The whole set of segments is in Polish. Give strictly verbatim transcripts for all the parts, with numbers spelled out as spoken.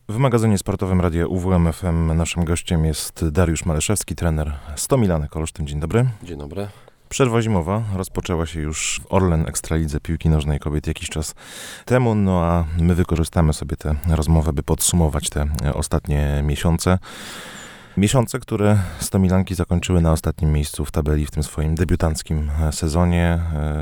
W magazynie sportowym Radia U W M F M naszym gościem jest Dariusz Maleszewski, trener sto Milanek Olsztyn. Dzień dobry. Dzień dobry. Przerwa zimowa rozpoczęła się już w Orlen Ekstralidze piłki nożnej kobiet jakiś czas temu, no a my wykorzystamy sobie tę rozmowę, by podsumować te ostatnie miesiące. Miesiące, które sto Milanki zakończyły na ostatnim miejscu w tabeli w tym swoim debiutanckim sezonie.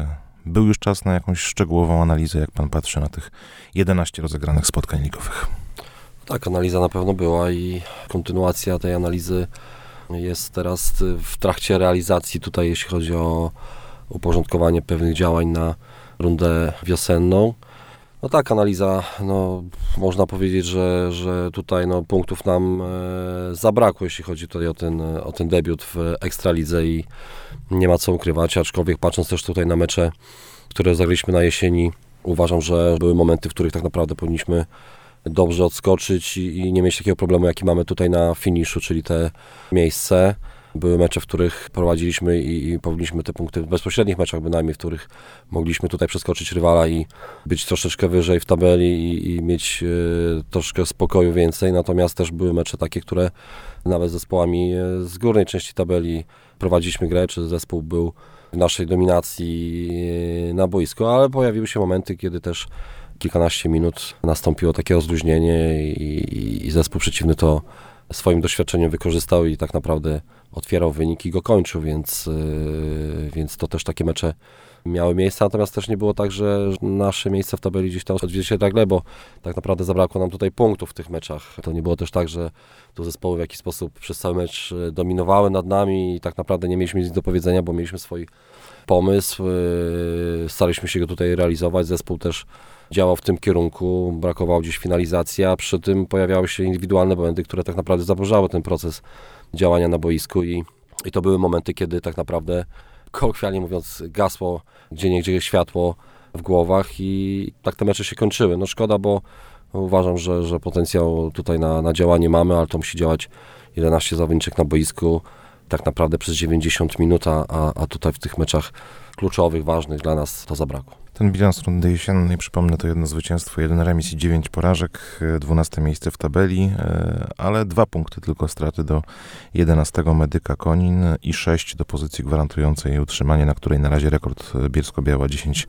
Był już czas na jakąś szczegółową analizę, jak pan patrzy na tych jedenaście rozegranych spotkań ligowych. Tak, analiza na pewno była i kontynuacja tej analizy jest teraz w trakcie realizacji tutaj, jeśli chodzi o uporządkowanie pewnych działań na rundę wiosenną. No tak, analiza, no można powiedzieć, że, że tutaj no, punktów nam e, zabrakło, jeśli chodzi tutaj o ten, o ten debiut w Ekstralidze i nie ma co ukrywać, aczkolwiek patrząc też tutaj na mecze, które zagraliśmy na jesieni, uważam, że były momenty, w których tak naprawdę powinniśmy dobrze odskoczyć i, i nie mieć takiego problemu, jaki mamy tutaj na finiszu, czyli te miejsce. Były mecze, w których prowadziliśmy i, i powinniśmy te punkty w bezpośrednich meczach bynajmniej, w których mogliśmy tutaj przeskoczyć rywala i być troszeczkę wyżej w tabeli i, i mieć y, troszkę spokoju więcej. Natomiast też były mecze takie, które nawet z zespołami z górnej części tabeli prowadziliśmy grę, czy zespół był w naszej dominacji na boisku, ale pojawiły się momenty, kiedy też kilkanaście minut nastąpiło takie rozluźnienie i, i, i zespół przeciwny to swoim doświadczeniem wykorzystał i tak naprawdę otwierał wynik i go kończył, więc, yy, więc to też takie mecze miały miejsce, natomiast też nie było tak, że nasze miejsce w tabeli gdzieś tam odzwierciedla, bo tak naprawdę zabrakło nam tutaj punktów w tych meczach. To nie było też tak, że tu zespoły w jakiś sposób przez cały mecz dominowały nad nami i tak naprawdę nie mieliśmy nic do powiedzenia, bo mieliśmy swój pomysł, yy, staraliśmy się go tutaj realizować, zespół też działał w tym kierunku, brakowało gdzieś finalizacji, a przy tym pojawiały się indywidualne momenty, które tak naprawdę zaburzały ten proces działania na boisku i, i to były momenty, kiedy tak naprawdę, kolokwialnie mówiąc, gasło gdzieniegdzie światło w głowach i tak te mecze się kończyły. No szkoda, bo uważam, że, że potencjał tutaj na, na działanie mamy, ale to musi działać jedenaście zawodniczek na boisku tak naprawdę przez dziewięćdziesiąt minut, a, a tutaj w tych meczach kluczowych, ważnych dla nas to zabrakło. Ten bilans rundy jesiennej, przypomnę, to jedno zwycięstwo, jeden remis i dziewięć porażek, dwunaste miejsce w tabeli, ale dwa punkty tylko straty do jedenastego Medyka Konin i sześć do pozycji gwarantującej jej utrzymanie, na której na razie rekord Bielsko-Biała, dziesięć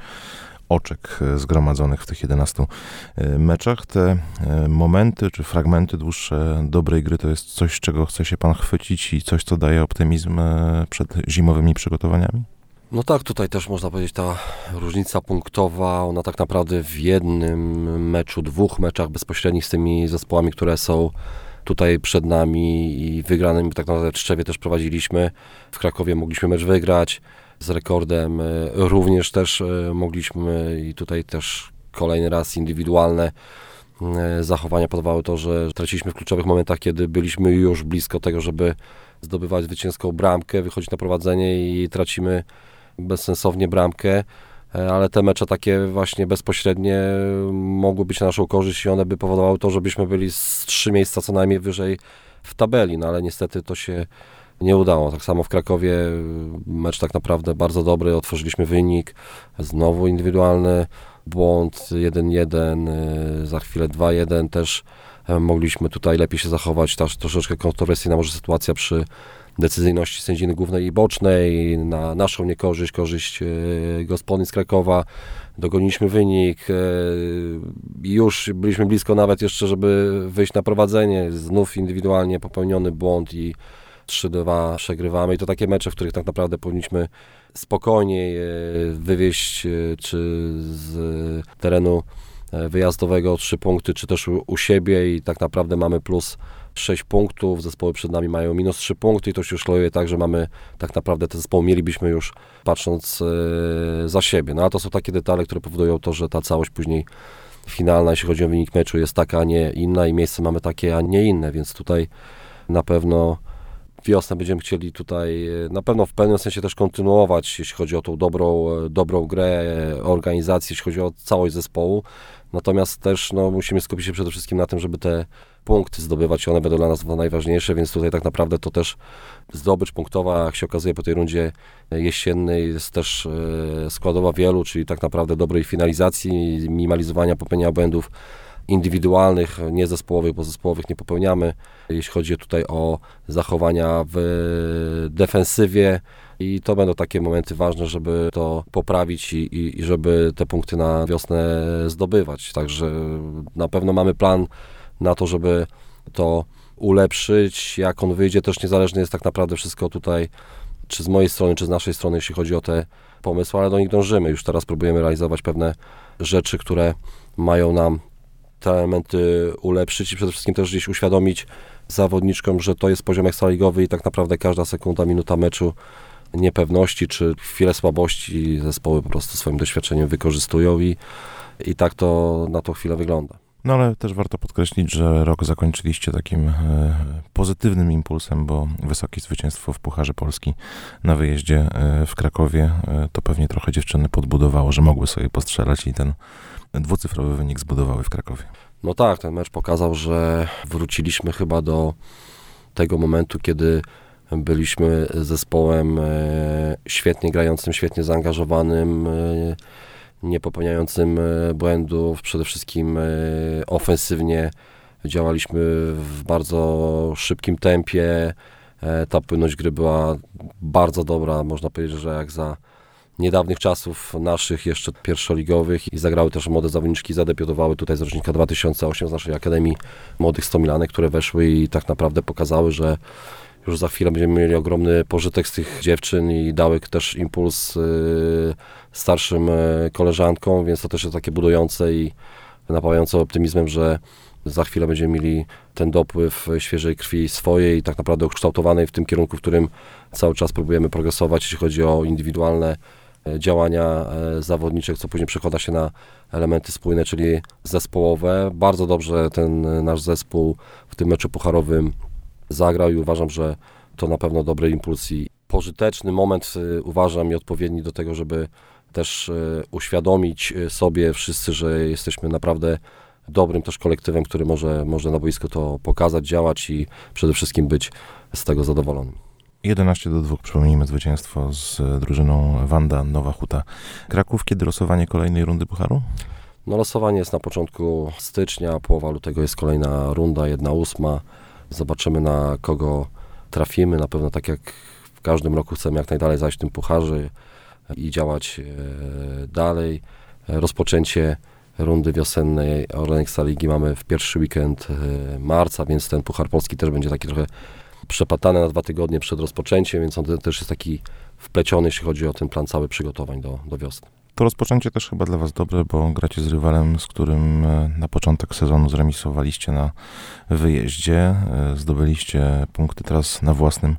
oczek zgromadzonych w tych jedenastu meczach. Te momenty czy fragmenty dłuższe dobrej gry to jest coś, czego chce się pan chwycić i coś, co daje optymizm przed zimowymi przygotowaniami? No tak, tutaj też można powiedzieć, ta różnica punktowa, ona tak naprawdę w jednym meczu, dwóch meczach bezpośrednich z tymi zespołami, które są tutaj przed nami i wygranymi, tak naprawdę w Tczewie też prowadziliśmy, w Krakowie mogliśmy mecz wygrać z rekordem, również też mogliśmy i tutaj też kolejny raz indywidualne zachowania powodowały to, że traciliśmy w kluczowych momentach, kiedy byliśmy już blisko tego, żeby zdobywać zwycięską bramkę, wychodzić na prowadzenie i tracimy bezsensownie bramkę, ale te mecze takie właśnie bezpośrednie mogły być na naszą korzyść i one by powodowały to, żebyśmy byli z trzy miejsca co najmniej wyżej w tabeli, no ale niestety to się nie udało. Tak samo w Krakowie mecz tak naprawdę bardzo dobry, otworzyliśmy wynik, znowu indywidualny błąd, jeden jeden, za chwilę dwa jeden też mogliśmy tutaj lepiej się zachować, też troszeczkę kontrowersyjna może sytuacja przy decyzyjności sędziny głównej i bocznej, na naszą niekorzyść, korzyść gospodyń z Krakowa, dogoniliśmy wynik i już byliśmy blisko nawet jeszcze, żeby wyjść na prowadzenie, znów indywidualnie popełniony błąd i trzy dwa przegrywamy i to takie mecze, w których tak naprawdę powinniśmy spokojniej wywieźć czy z terenu wyjazdowego trzy punkty, czy też u, u siebie i tak naprawdę mamy plus sześć punktów, zespoły przed nami mają minus trzy punkty i to się już klejuje tak, że mamy tak naprawdę te zespoły mielibyśmy już patrząc e, za siebie. No a to są takie detale, które powodują to, że ta całość później finalna, jeśli chodzi o wynik meczu, jest taka, a nie inna i miejsce mamy takie, a nie inne, więc tutaj na pewno wiosnę będziemy chcieli tutaj na pewno w pewnym sensie też kontynuować, jeśli chodzi o tą dobrą, dobrą grę, organizację, jeśli chodzi o całość zespołu. Natomiast też no, musimy skupić się przede wszystkim na tym, żeby te punkty zdobywać i one będą dla nas najważniejsze, więc tutaj tak naprawdę to też zdobycz punktowa, jak się okazuje po tej rundzie jesiennej, jest też składowa wielu, czyli tak naprawdę dobrej finalizacji, minimalizowania popełnienia błędów, indywidualnych, nie zespołowych, bo zespołowych nie popełniamy. Jeśli chodzi tutaj o zachowania w defensywie i to będą takie momenty ważne, żeby to poprawić i, i, i żeby te punkty na wiosnę zdobywać. Także na pewno mamy plan na to, żeby to ulepszyć. Jak on wyjdzie, też niezależne jest tak naprawdę wszystko tutaj, czy z mojej strony, czy z naszej strony, jeśli chodzi o te pomysły, ale do nich dążymy. Już teraz próbujemy realizować pewne rzeczy, które mają nam te elementy ulepszyć i przede wszystkim też gdzieś uświadomić zawodniczkom, że to jest poziom ekstraligowy i tak naprawdę każda sekunda, minuta meczu niepewności czy chwilę słabości zespoły po prostu swoim doświadczeniem wykorzystują i, i tak to na tą chwilę wygląda. No ale też warto podkreślić, że rok zakończyliście takim e, pozytywnym impulsem, bo wysokie zwycięstwo w Pucharze Polski na wyjeździe e, w Krakowie e, to pewnie trochę dziewczyny podbudowało, że mogły sobie postrzelać i ten dwucyfrowy wynik zbudowały w Krakowie. No tak, ten mecz pokazał, że wróciliśmy chyba do tego momentu, kiedy byliśmy zespołem e, świetnie grającym, świetnie zaangażowanym, e, nie popełniającym błędów, przede wszystkim ofensywnie działaliśmy w bardzo szybkim tempie, ta płynność gry była bardzo dobra, można powiedzieć, że jak za niedawnych czasów naszych jeszcze pierwszoligowych i zagrały też młode zawodniczki, zadebiutowały tutaj z rocznika dwa tysiące ósmego z naszej Akademii Młodych Stomilanek, które weszły i tak naprawdę pokazały, że już za chwilę będziemy mieli ogromny pożytek z tych dziewczyn i dały też impuls y, starszym y, koleżankom, więc to też jest takie budujące i napawające optymizmem, że za chwilę będziemy mieli ten dopływ świeżej krwi swojej i tak naprawdę ukształtowanej w tym kierunku, w którym cały czas próbujemy progresować, jeśli chodzi o indywidualne y, działania y, zawodniczych, co później przekłada się na elementy spójne, czyli zespołowe. Bardzo dobrze ten y, nasz zespół w tym meczu pucharowym zagrał i uważam, że to na pewno dobry impuls i pożyteczny moment y, uważam i odpowiedni do tego, żeby też y, uświadomić sobie wszyscy, że jesteśmy naprawdę dobrym też kolektywem, który może, może na boisku to pokazać, działać i przede wszystkim być z tego zadowolonym. jedenaście do dwóch, przypomnijmy zwycięstwo z drużyną Wanda Nowa Huta. Kraków, kiedy losowanie kolejnej rundy Pucharu? No losowanie jest na początku stycznia, połowa lutego jest kolejna runda, jedna ósma. Zobaczymy, na kogo trafimy. Na pewno tak jak w każdym roku chcemy jak najdalej zajść w tym pucharze i działać dalej. Rozpoczęcie rundy wiosennej Orlen Ekstraligi mamy w pierwszy weekend marca, więc ten Puchar Polski też będzie taki trochę przepatany na dwa tygodnie przed rozpoczęciem, więc on też jest taki wpleciony, jeśli chodzi o ten plan cały przygotowań do, do wiosny. To rozpoczęcie też chyba dla was dobre, bo gracie z rywalem, z którym na początek sezonu zremisowaliście na wyjeździe, zdobyliście punkty teraz na własnym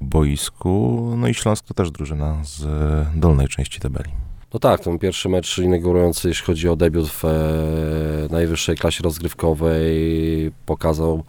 boisku, no i Śląsk to też drużyna z dolnej części tabeli. No tak, ten pierwszy mecz inaugurujący, jeśli chodzi o debiut w e, najwyższej klasie rozgrywkowej, pokazał,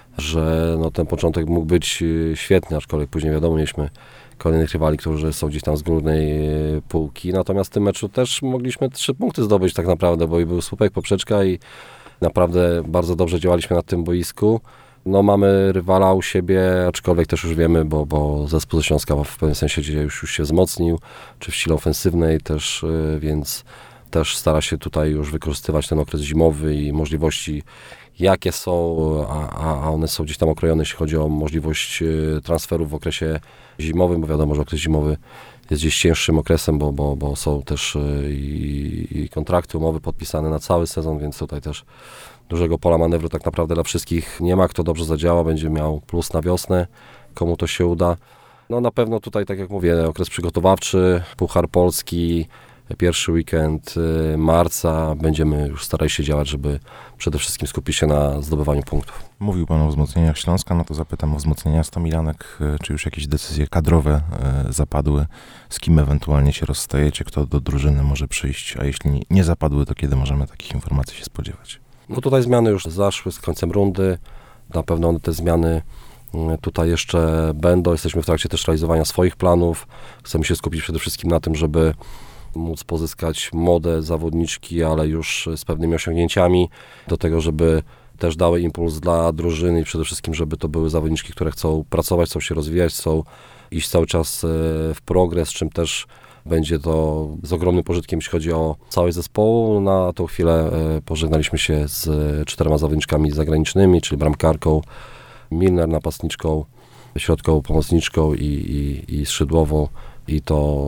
że no, ten początek mógł być świetny, aczkolwiek później wiadomo, mieliśmy kolejnych rywali, którzy są gdzieś tam z górnej półki. Natomiast w tym meczu też mogliśmy trzy punkty zdobyć tak naprawdę, bo i był słupek, poprzeczka i naprawdę bardzo dobrze działaliśmy na tym boisku. No mamy rywala u siebie, aczkolwiek też już wiemy, bo, bo zespół ze Śląska w pewnym sensie już, już się wzmocnił, czy w sile ofensywnej też, więc też stara się tutaj już wykorzystywać ten okres zimowy i możliwości, jakie są, a, a one są gdzieś tam okrojone, jeśli chodzi o możliwość transferów w okresie zimowym, bo wiadomo, że okres zimowy jest gdzieś cięższym okresem, bo, bo, bo są też i, i kontrakty, umowy podpisane na cały sezon, więc tutaj też dużego pola manewru tak naprawdę dla wszystkich nie ma. Kto dobrze zadziała, będzie miał plus na wiosnę, komu to się uda. No na pewno tutaj, tak jak mówię, okres przygotowawczy, Puchar Polski, pierwszy weekend marca, będziemy już starali się działać, żeby przede wszystkim skupić się na zdobywaniu punktów. Mówił Pan o wzmocnieniach Śląska, no to zapytam o wzmocnienia Stomilanek, czy już jakieś decyzje kadrowe zapadły, z kim ewentualnie się rozstajecie, kto do drużyny może przyjść, a jeśli nie zapadły, to kiedy możemy takich informacji się spodziewać? No tutaj zmiany już zaszły z końcem rundy, na pewno one te zmiany tutaj jeszcze będą, jesteśmy w trakcie też realizowania swoich planów, chcemy się skupić przede wszystkim na tym, żeby móc pozyskać młode zawodniczki, ale już z pewnymi osiągnięciami, do tego, żeby też dały impuls dla drużyny i przede wszystkim, żeby to były zawodniczki, które chcą pracować, chcą się rozwijać, chcą iść cały czas w progres, czym też Będzie to z ogromnym pożytkiem, jeśli chodzi o całość zespołu. Na tą chwilę pożegnaliśmy się z czterema zawodniczkami zagranicznymi, czyli bramkarką, Milner, napastniczką, środkową pomocniczką i, i, i skrzydłową. I to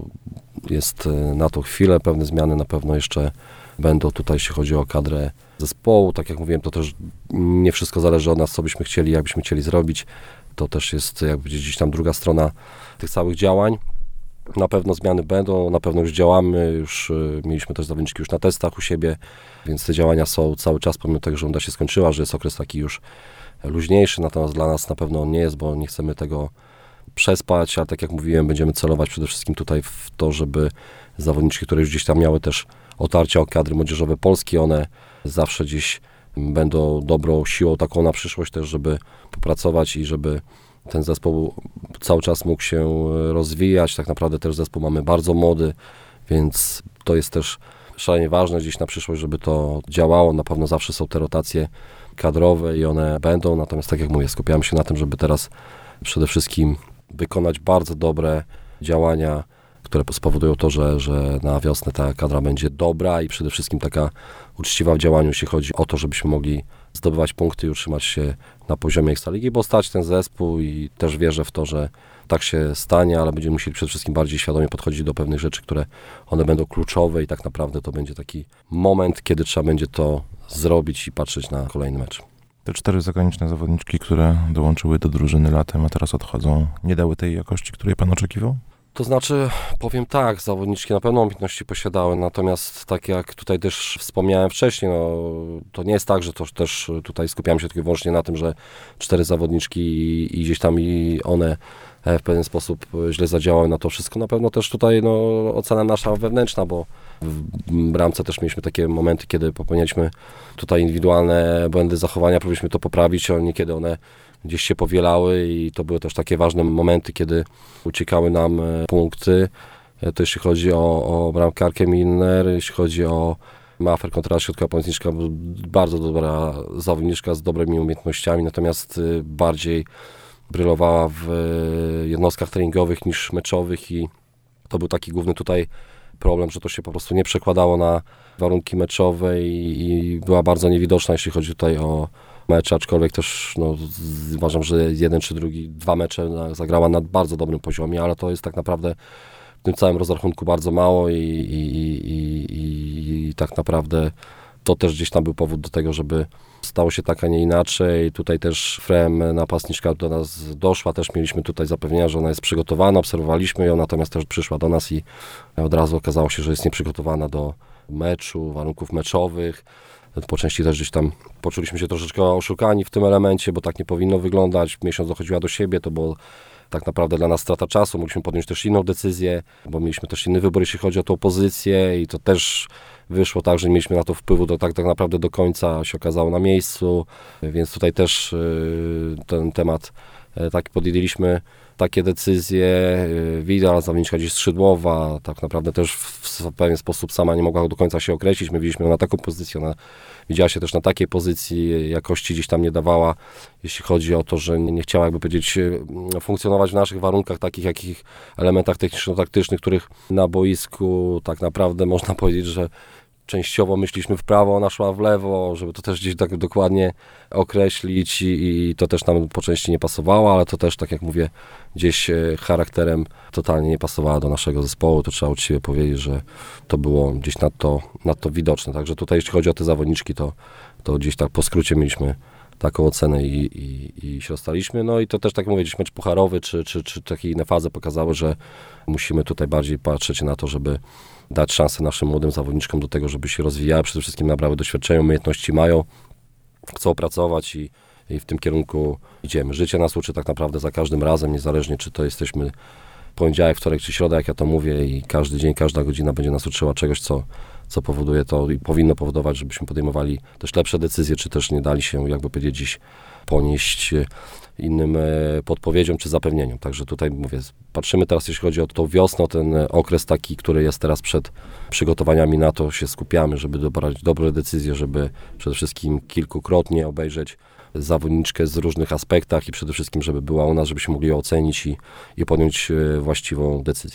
jest na tą chwilę. Pewne zmiany na pewno jeszcze będą tutaj, jeśli chodzi o kadrę zespołu. Tak jak mówiłem, to też nie wszystko zależy od nas, co byśmy chcieli, jak byśmy chcieli zrobić. To też jest, jak powiedzieć, gdzieś tam druga strona tych całych działań. Na pewno zmiany będą, na pewno już działamy, już mieliśmy też zawodniczki już na testach u siebie, więc te działania są cały czas, pomimo tego, że runda się skończyła, że jest okres taki już luźniejszy, natomiast dla nas na pewno on nie jest, bo nie chcemy tego przespać, ale tak jak mówiłem, będziemy celować przede wszystkim tutaj w to, żeby zawodniczki, które już gdzieś tam miały też otarcia o kadry młodzieżowe Polski, one zawsze gdzieś będą dobrą siłą taką na przyszłość też, żeby popracować i żeby ten zespół cały czas mógł się rozwijać. Tak naprawdę też zespół mamy bardzo młody, więc to jest też szalenie ważne gdzieś na przyszłość, żeby to działało. Na pewno zawsze są te rotacje kadrowe i one będą, natomiast tak jak mówię, skupiamy się na tym, żeby teraz przede wszystkim wykonać bardzo dobre działania, które spowodują to, że, że na wiosnę ta kadra będzie dobra i przede wszystkim taka uczciwa w działaniu, jeśli chodzi o to, żebyśmy mogli zdobywać punkty i utrzymać się na poziomie Ekstraligi, bo stać ten zespół i też wierzę w to, że tak się stanie, ale będziemy musieli przede wszystkim bardziej świadomie podchodzić do pewnych rzeczy, które one będą kluczowe i tak naprawdę to będzie taki moment, kiedy trzeba będzie to zrobić i patrzeć na kolejny mecz. Te cztery zagraniczne zawodniczki, które dołączyły do drużyny latem, a teraz odchodzą, nie dały tej jakości, której pan oczekiwał? To znaczy, powiem tak, zawodniczki na pewno umiejętności posiadały, natomiast tak jak tutaj też wspomniałem wcześniej, no, to nie jest tak, że to też tutaj skupiamy się tylko i wyłącznie na tym, że cztery zawodniczki i, i gdzieś tam i one w pewien sposób źle zadziałały na to wszystko. Na pewno też tutaj no, ocena nasza wewnętrzna, bo w bramce też mieliśmy takie momenty, kiedy popełnialiśmy tutaj indywidualne błędy zachowania, próbowaliśmy to poprawić, ale niekiedy one gdzieś się powielały i to były też takie ważne momenty, kiedy uciekały nam punkty. To jeśli chodzi o, o bramkarkę Milner, jeśli chodzi o Mafer kontra środkowa pomocniczka, bardzo dobra zawodniczka z dobrymi umiejętnościami, natomiast bardziej brylowała w jednostkach treningowych niż meczowych i to był taki główny tutaj problem, że to się po prostu nie przekładało na warunki meczowe i, i była bardzo niewidoczna, jeśli chodzi tutaj o mecze, aczkolwiek też no, uważam, że jeden czy drugi, dwa mecze zagrała na bardzo dobrym poziomie, ale to jest tak naprawdę w tym całym rozrachunku bardzo mało i, i, i, i, i tak naprawdę to też gdzieś tam był powód do tego, żeby stało się tak, a nie inaczej. Tutaj też Frem, napastniczka, do nas doszła, też mieliśmy tutaj zapewnienia, że ona jest przygotowana, obserwowaliśmy ją, natomiast też przyszła do nas i od razu okazało się, że jest nieprzygotowana do meczu, warunków meczowych. Po części też gdzieś tam poczuliśmy się troszeczkę oszukani w tym elemencie, bo tak nie powinno wyglądać. Miesiąc dochodziła do siebie, to było tak naprawdę dla nas strata czasu. Mogliśmy podjąć też inną decyzję, bo mieliśmy też inny wybór, jeśli chodzi o tą pozycję i to też wyszło tak, że nie mieliśmy na to wpływu do, tak, tak naprawdę do końca się okazało na miejscu, więc tutaj też yy, ten temat yy, tak podjęliśmy takie decyzje. Wida, zawodniczka gdzieś skrzydłowa, tak naprawdę też w, w pewien sposób sama nie mogła do końca się określić. My widzieliśmy ją na taką pozycję, ona widziała się też na takiej pozycji, jakości gdzieś tam nie dawała, jeśli chodzi o to, że nie, nie chciała, jakby powiedzieć, funkcjonować w naszych warunkach, takich jakich elementach techniczno-taktycznych, których na boisku tak naprawdę można powiedzieć, że częściowo myśleliśmy w prawo, ona szła w lewo, żeby to też gdzieś tak dokładnie określić i, i to też nam po części nie pasowało, ale to też, tak jak mówię, gdzieś charakterem totalnie nie pasowała do naszego zespołu, to trzeba uczciwie powiedzieć, że to było gdzieś nadto, nadto widoczne. Także tutaj, jeśli chodzi o te zawodniczki, to, to gdzieś tak po skrócie mieliśmy taką ocenę i, i, i się ostaliśmy. No i to też, tak jak mówię, gdzieś mecz pucharowy, czy, czy, czy takie inne fazy pokazały, że musimy tutaj bardziej patrzeć na to, żeby dać szansę naszym młodym zawodniczkom do tego, żeby się rozwijały, przede wszystkim nabrały doświadczenia, umiejętności mają, chcą pracować i, i w tym kierunku idziemy. Życie nas uczy tak naprawdę za każdym razem, niezależnie czy to jesteśmy poniedziałek, wtorek czy środa, jak ja to mówię i każdy dzień, każda godzina będzie nas uczyła czegoś, co, co powoduje to i powinno powodować, żebyśmy podejmowali też lepsze decyzje, czy też nie dali się, jakby powiedzieć, dziś ponieść innym podpowiedziom czy zapewnieniom. Także tutaj mówię, patrzymy teraz, jeśli chodzi o tą wiosnę, ten okres taki, który jest teraz przed przygotowaniami na to, się skupiamy, żeby dobrać dobre decyzje, żeby przede wszystkim kilkukrotnie obejrzeć zawodniczkę z różnych aspektach i przede wszystkim, żeby była u nas, żebyśmy mogli ją ocenić i, i podjąć właściwą decyzję.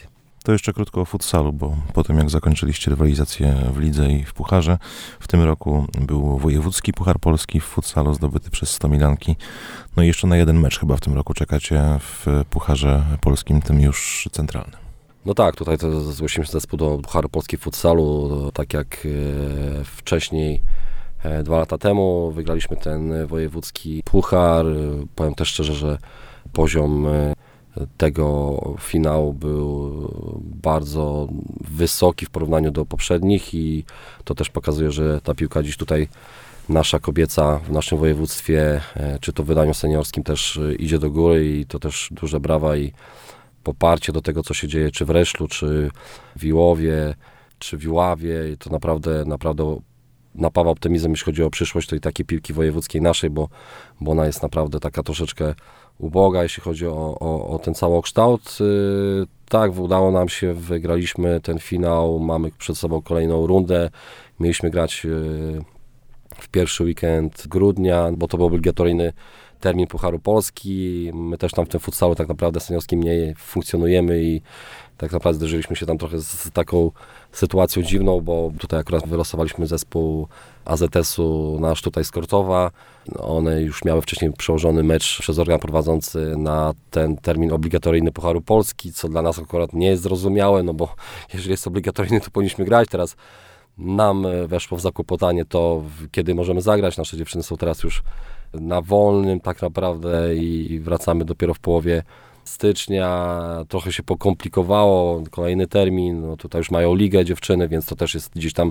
To jeszcze krótko o futsalu, bo po tym jak zakończyliście rywalizację w lidze i w pucharze, w tym roku był wojewódzki Puchar Polski w futsalu zdobyty przez Stomilanki. No i jeszcze na jeden mecz chyba w tym roku czekacie w Pucharze Polskim, tym już centralnym. No tak, tutaj to zgłosiliśmy się zespół do Pucharu Polski w futsalu, tak jak e, wcześniej, e, dwa lata temu wygraliśmy ten wojewódzki puchar. Powiem też szczerze, że poziom e, tego finału był bardzo wysoki w porównaniu do poprzednich i to też pokazuje, że ta piłka dziś tutaj nasza kobieca w naszym województwie, czy to w wydaniu seniorskim też idzie do góry i to też duże brawa i poparcie do tego, co się dzieje, czy w Reszlu, czy w Iłowie, czy w Iławie. I to naprawdę, naprawdę napawa optymizmem, jeśli chodzi o przyszłość tej takiej piłki wojewódzkiej naszej, bo, bo ona jest naprawdę taka troszeczkę uboga, jeśli chodzi o, o, o ten całokształt. Yy, tak, udało nam się, wygraliśmy ten finał, mamy przed sobą kolejną rundę. Mieliśmy grać yy, w pierwszy weekend grudnia, bo to był obligatoryjny termin Pucharu Polski. My też tam w tym futsalu tak naprawdę seniorskim nie funkcjonujemy i tak naprawdę zderzyliśmy się tam trochę z taką sytuacją dziwną, bo tutaj akurat wylosowaliśmy zespół A Z S-u nasz tutaj z Kortowa. One już miały wcześniej przełożony mecz przez organ prowadzący na ten termin obligatoryjny Pucharu Polski, co dla nas akurat nie jest zrozumiałe, no bo jeżeli jest obligatoryjny, to powinniśmy grać. Teraz nam weszło w zakłopotanie to, kiedy możemy zagrać. Nasze dziewczyny są teraz już na wolnym tak naprawdę i wracamy dopiero w połowie stycznia. Trochę się pokomplikowało, kolejny termin, no tutaj już mają ligę dziewczyny, więc to też jest gdzieś tam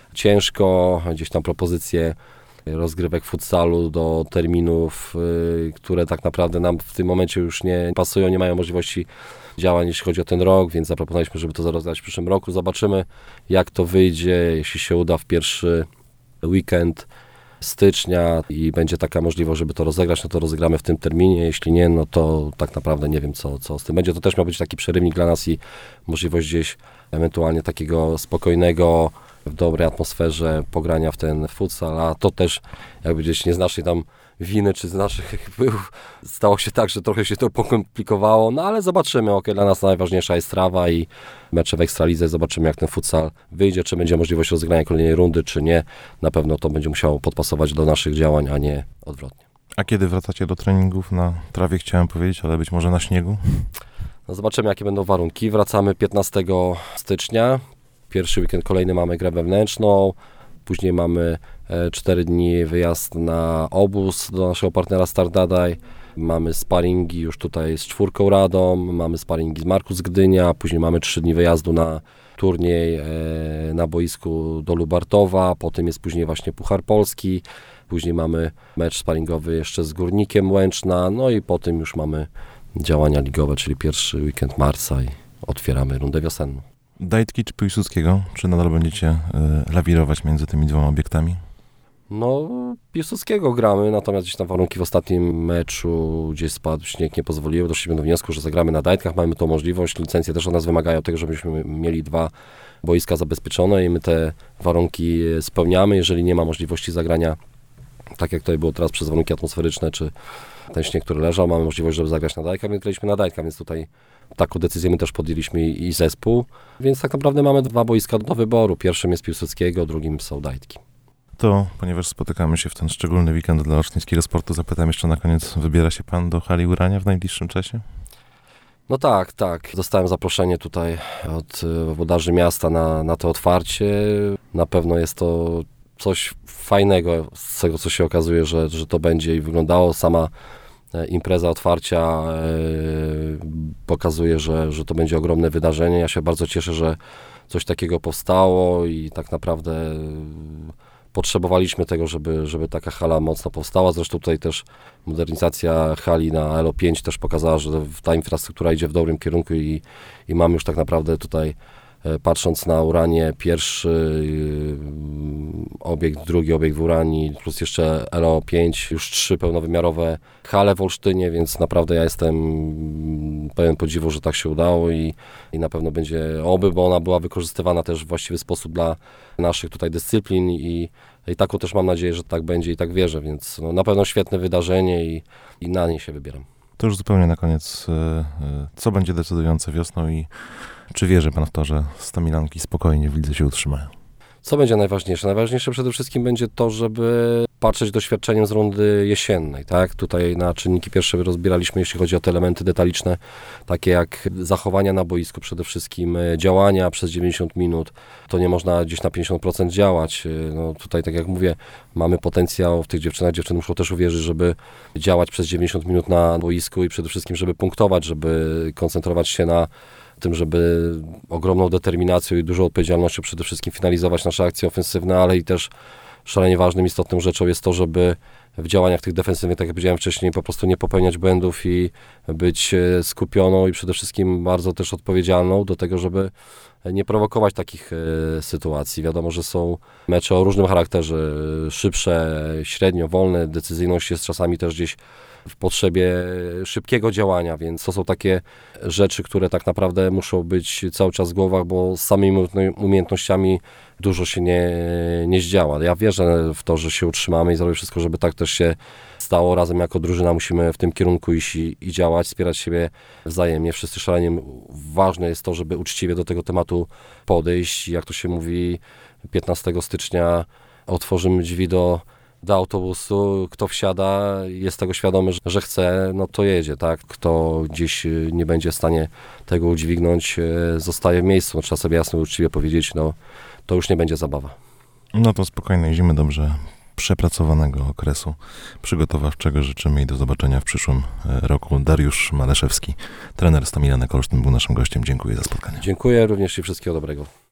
ciężko, gdzieś tam propozycje rozgrywek futsalu do terminów, yy, które tak naprawdę nam w tym momencie już nie pasują, nie mają możliwości działań, jeśli chodzi o ten rok, więc zaproponowaliśmy, żeby to rozegrać w przyszłym roku. Zobaczymy, jak to wyjdzie, jeśli się uda w pierwszy weekend stycznia i będzie taka możliwość, żeby to rozegrać, no to rozegramy w tym terminie, jeśli nie, no to tak naprawdę nie wiem, co, co z tym będzie. To też miał być taki przerywnik dla nas i możliwość gdzieś ewentualnie takiego spokojnego, w dobrej atmosferze pogrania w ten futsal, a to też jakby gdzieś nie z naszej tam winy, czy z naszych był, stało się tak, że trochę się to pokomplikowało, no ale zobaczymy, ok, dla nas najważniejsza jest trawa i mecze w Ekstralidze, zobaczymy jak ten futsal wyjdzie, czy będzie możliwość rozegrania kolejnej rundy, czy nie, na pewno to będzie musiało podpasować do naszych działań, a nie odwrotnie. A kiedy wracacie do treningów na trawie, chciałem powiedzieć, ale być może na śniegu? No zobaczymy, jakie będą warunki. Wracamy piętnastego stycznia. Pierwszy weekend kolejny mamy grę wewnętrzną. Później mamy cztery dni wyjazd na obóz do naszego partnera Stardadaj. Mamy sparingi już tutaj z czwórką Radom. Mamy sparingi z Markus Gdynia. Później mamy trzy dni wyjazdu na turniej na boisku do Lubartowa. Potem jest później właśnie Puchar Polski. Później mamy mecz sparingowy jeszcze z Górnikiem Łęczna. No i potem już mamy działania ligowe, czyli pierwszy weekend marca i otwieramy rundę wiosenną. Dajtki czy Piłsudskiego? Czy nadal będziecie y, lawirować między tymi dwoma obiektami? No, Piłsudskiego gramy, natomiast gdzieś tam warunki w ostatnim meczu, gdzieś spadł śnieg, nie pozwoliły. Doszliśmy do wniosku, że zagramy na Dajtkach, mamy tą możliwość. Licencje też od nas wymagają tego, żebyśmy mieli dwa boiska zabezpieczone i my te warunki spełniamy. Jeżeli nie ma możliwości zagrania, tak jak tutaj było teraz przez warunki atmosferyczne, czy ten śnieg, który leżał, mamy możliwość, żeby zagrać na Dajkach, więc graliśmy na Dajkach, więc tutaj taką decyzję my też podjęliśmy i zespół, więc tak naprawdę mamy dwa boiska do wyboru. Pierwszym jest Piłsudskiego, drugim są Dajtki. To, ponieważ spotykamy się w ten szczególny weekend dla Olsztyńskiego Sportu, zapytam jeszcze na koniec, wybiera się pan do hali Urania w najbliższym czasie? No tak, tak. Dostałem zaproszenie tutaj od włodarzy miasta na, na to otwarcie. Na pewno jest to coś fajnego z tego, co się okazuje, że, że to będzie i wyglądało. Sama impreza otwarcia pokazuje, że, że to będzie ogromne wydarzenie. Ja się bardzo cieszę, że coś takiego powstało i tak naprawdę potrzebowaliśmy tego, żeby, żeby taka hala mocno powstała. Zresztą tutaj też modernizacja hali na L O pięć też pokazała, że ta infrastruktura idzie w dobrym kierunku i, i mamy już tak naprawdę tutaj, patrząc na Uranie, pierwszy obiekt, drugi obiekt w Uranii, plus jeszcze L O pięć, już trzy pełnowymiarowe hale w Olsztynie, więc naprawdę ja jestem pełen podziwu, że tak się udało i, i na pewno będzie oby, bo ona była wykorzystywana też w właściwy sposób dla naszych tutaj dyscyplin i, i taką też mam nadzieję, że tak będzie i tak wierzę, więc no, na pewno świetne wydarzenie i, i na nie się wybieram. To już zupełnie na koniec, co będzie decydujące wiosną i Czy wierzy pan w to, że Stomilanki spokojnie w lidze się utrzymają? Co będzie najważniejsze? Najważniejsze przede wszystkim będzie to, żeby patrzeć doświadczeniem z rundy jesiennej, tak? Tutaj na czynniki pierwsze rozbieraliśmy, jeśli chodzi o te elementy detaliczne, takie jak zachowania na boisku przede wszystkim, działania przez dziewięćdziesiąt minut. To nie można gdzieś na pięćdziesiąt procent działać. No tutaj, tak jak mówię, mamy potencjał w tych dziewczynach. Dziewczyny muszą też uwierzyć, żeby działać przez dziewięćdziesiąt minut na boisku i przede wszystkim, żeby punktować, żeby koncentrować się na tym, żeby ogromną determinacją i dużą odpowiedzialnością przede wszystkim finalizować nasze akcje ofensywne, ale i też szalenie ważnym, istotną rzeczą jest to, żeby w działaniach tych defensywnych, tak jak powiedziałem wcześniej, po prostu nie popełniać błędów i być skupioną i przede wszystkim bardzo też odpowiedzialną do tego, żeby nie prowokować takich e, sytuacji. Wiadomo, że są mecze o różnym charakterze, szybsze, średnio, wolne, decyzyjność jest czasami też gdzieś w potrzebie szybkiego działania, więc to są takie rzeczy, które tak naprawdę muszą być cały czas w głowach, bo z samymi umiejętnościami dużo się nie, nie zdziała. Ja wierzę w to, że się utrzymamy i zrobię wszystko, żeby tak też się stało. Razem jako drużyna musimy w tym kierunku iść i, i działać, wspierać siebie wzajemnie. Wszyscy szalenie ważne jest to, żeby uczciwie do tego tematu podejść. Jak to się mówi, piętnastego stycznia otworzymy drzwi do do autobusu, kto wsiada, jest tego świadomy, że, że chce, no to jedzie, tak? Kto gdzieś nie będzie w stanie tego udźwignąć, zostaje w miejscu. No, trzeba sobie jasno i uczciwie powiedzieć, no to już nie będzie zabawa. No to spokojnej zimy, dobrze przepracowanego okresu przygotowawczego życzymy i do zobaczenia w przyszłym roku. Dariusz Maleszewski, trener Stomilanek Olsztyn, był naszym gościem. Dziękuję za spotkanie. Dziękuję również i wszystkiego dobrego.